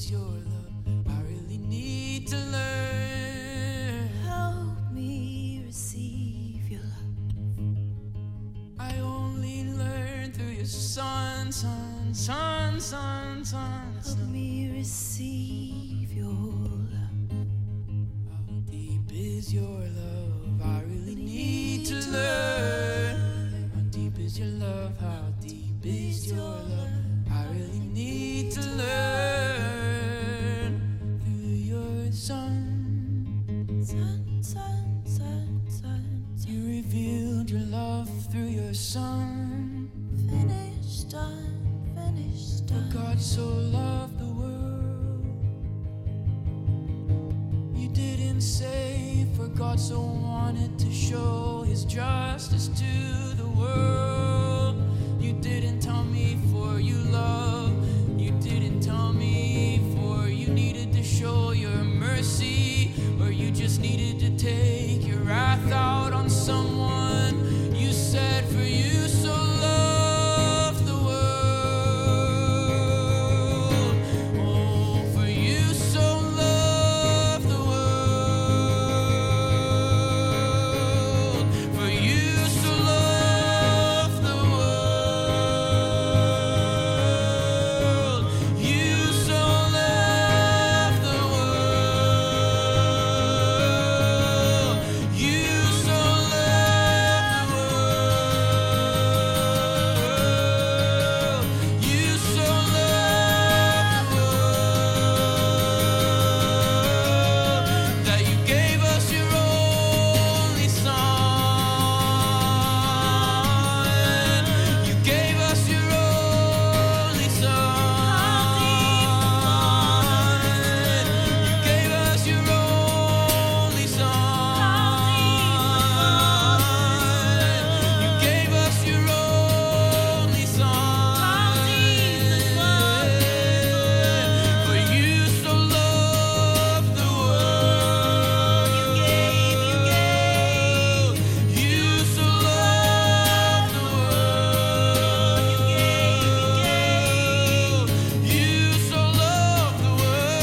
is your love? I really need to learn. Help me receive your love. I only learn through your son, son, son, son, son. Help me receive your love. How deep is your love? I really need to learn. How deep is your love? How deep is your love? I really need to learn through your son. Son, son, son, son, You revealed your love through your son. finished, done, finished, For done. God so loved the world. You didn't say, for God so wanted to show his justice to the world. You didn't tell me for you love. You didn't tell me for you needed to show your mercy, or you just needed to take your wrath out on someone. You said, for you so loved the world. Oh, for you so loved the world. For you so loved the world. You so loved the world. You so loved the world. You so loved the world that you gave us your only son. You gave us your only son. You gave us your only son. You gave us your only son. For you so loved the world. You so loved the world. You so loved the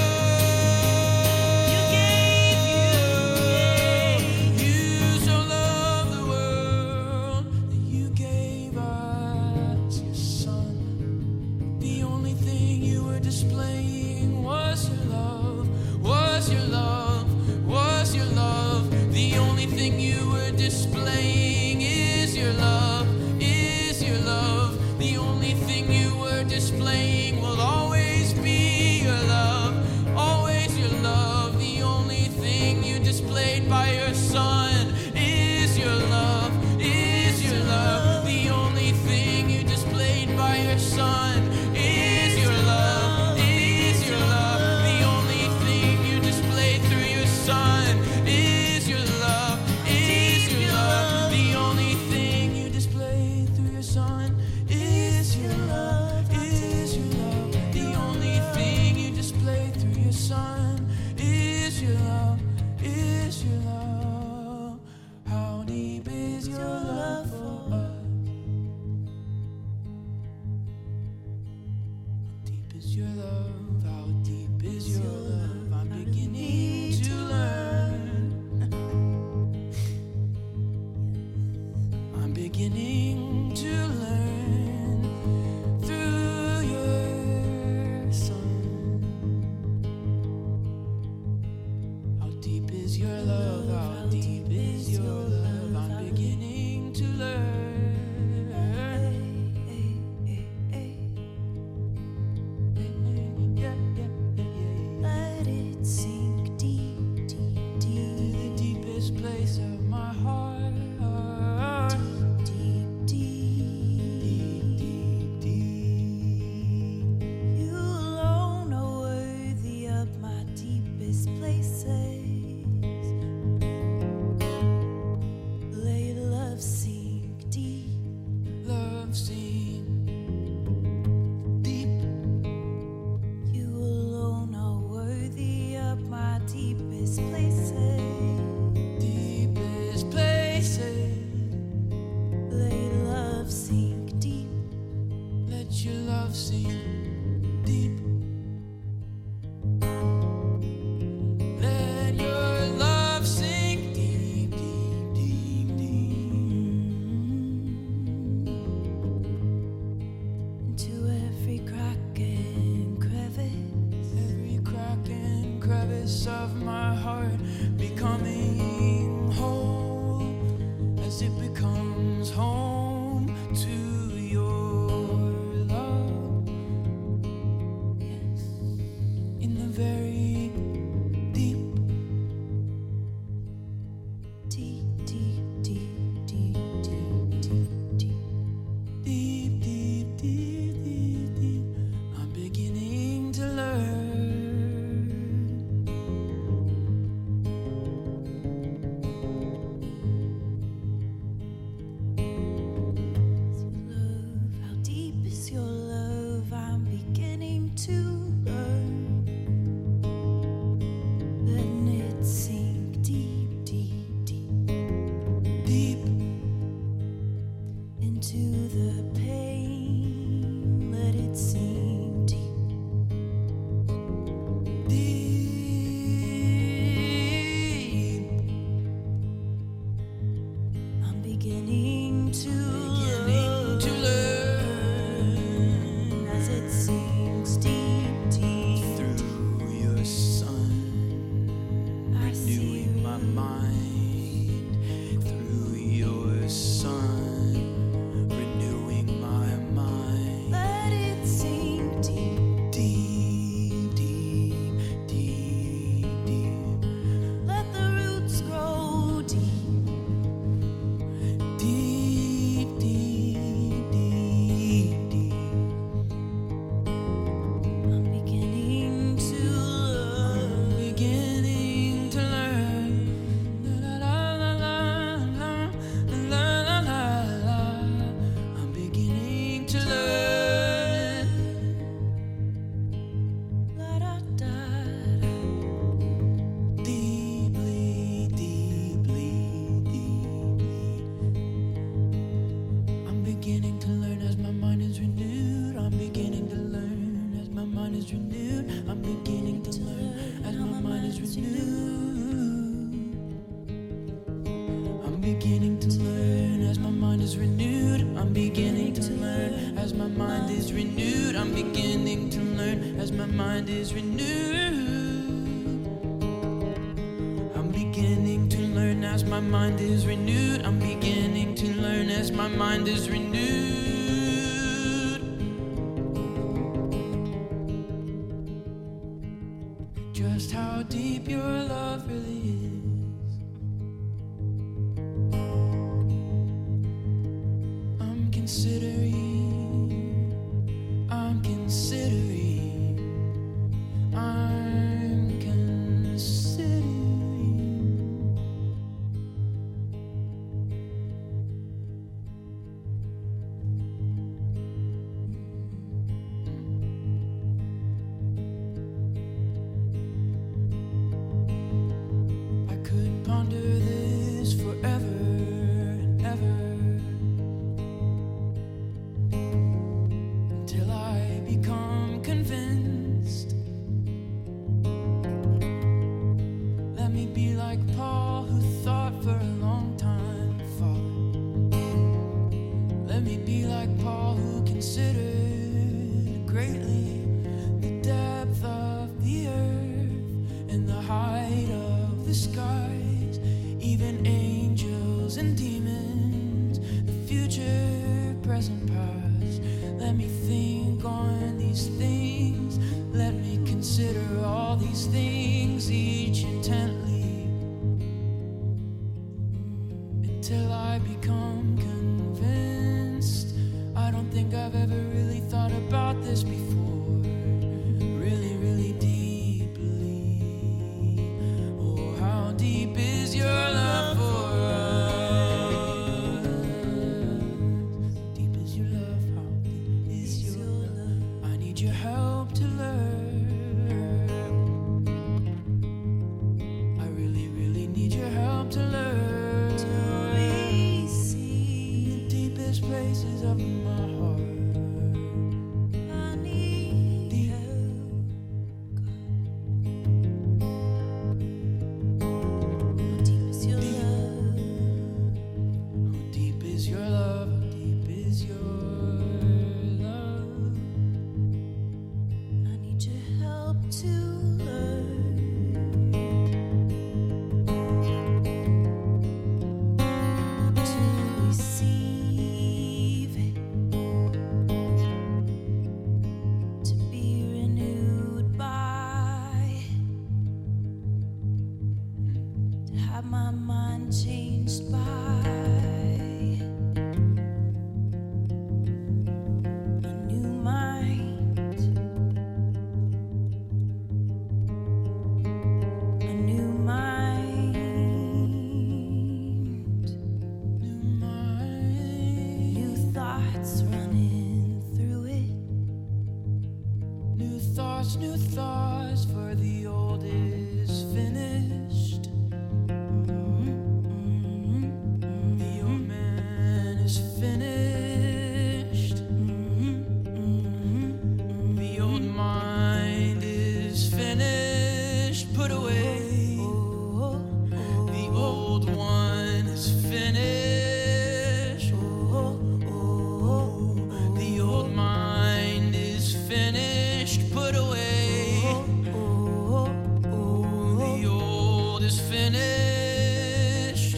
world. You so loved the world that you gave us your son. The only thing you were displaying was your love, was your love, was your love. The only thing you were displaying is your love, is your love. The only thing you were displaying will always be your love, always your love. The only thing you displayed by your son is your love, is your love. The only thing you displayed by your son is your love, is your love. The only thing you displayed through your son is your love, is your love. The only thing you displayed through your son is your love, is your love. The only thing you displayed through your son is your love, is your love. How deep is your love for us? How deep is your love? How deep is your love? I'm beginning to learn. I'm beginning to learn through your son. How deep is your love? How deep is your love? I'm beginning to learn. Let it sink deep, deep, To the deep, deepest place of my heart. deep, deep. Deep, deep, deep. You alone are worthy of my deepest places. beginning to learn as my mind is renewed. I'm beginning to learn as my mind is renewed. I'm beginning to learn as my mind is renewed. I'm beginning to learn as my mind is renewed. I'm beginning to learn as my mind is renewed. Just how deep your love really is. I'm considering, I'm considering, I'm considering. I could ponder this forever and ever, until I become convinced. Let me be like Paul, who thought for a long time, Father. Let me be like Paul, who considered greatly the depth of the earth and the height of the skies, even angels and demons, the future, present, past. Let me think on these things. Let me consider all these things, each intently, until I become convinced. I don't think I've ever really thought about this before, really, really deeply. Oh, how deep is your love for us? How deep is your love? How deep is your love? I need your help to learn. I really, really need your help to learn. In the deepest places of my heart. Deep. How deep is your love? How deep is your love? I need your help to learn to receive it, to be renewed by it, to have my mind changed by it. A new mind, a new mind, New mind. new thoughts running through it. New thoughts, for the old is finished. The old man is finished. The old mind is finished, put away. The old one is finished. The old mind is finished, put away. The old is finished.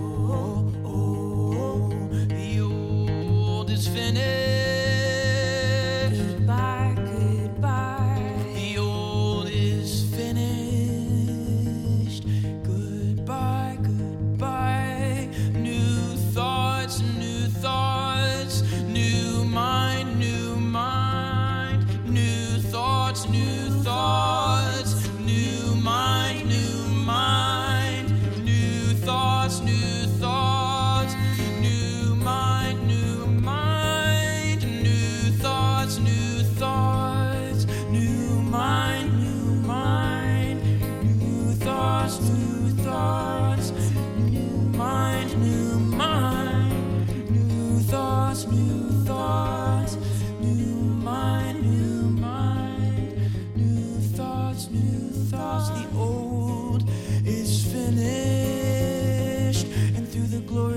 The old is finished. Goodbye, goodbye. The old is finished. Goodbye, goodbye. New thoughts, new thoughts. New mind, new mind. New thoughts, new thoughts. New mind, new mind. New thoughts, new thoughts. New mind, new mind. New thoughts, new thoughts. New mind, new mind. New thoughts, new thoughts. New mind, new mind. New thoughts, new thoughts. New mind, new mind. New thoughts, new thoughts. The old is finished, and through the glory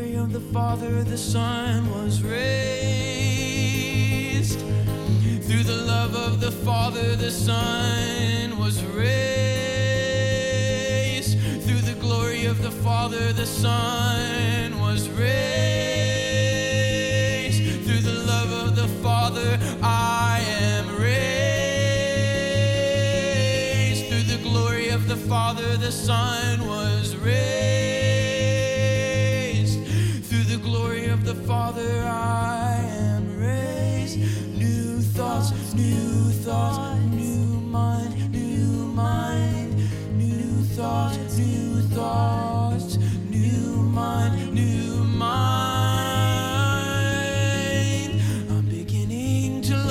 Father, the Son was raised. Through the love of the Father, the Son was raised. Through the glory of the Father, the Son was raised. Through the love of the Father, I am raised. Through the glory of the Father, the Son was raised. Through the glory of the Father, I am raised. New thoughts, new thoughts, new mind, new mind. New thoughts, new thoughts, new mind, new mind. I'm beginning to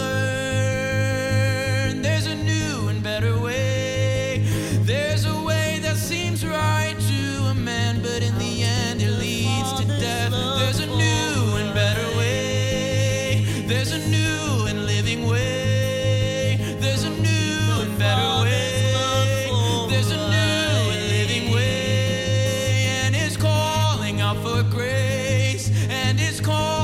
learn there's a new and better way. There's a way that seems right to a man, but in the end it leads to death. There's a new and better way. There's a new and living way. There's a new and better way. There's a new and living way, and it's calling out for grace, and it's calling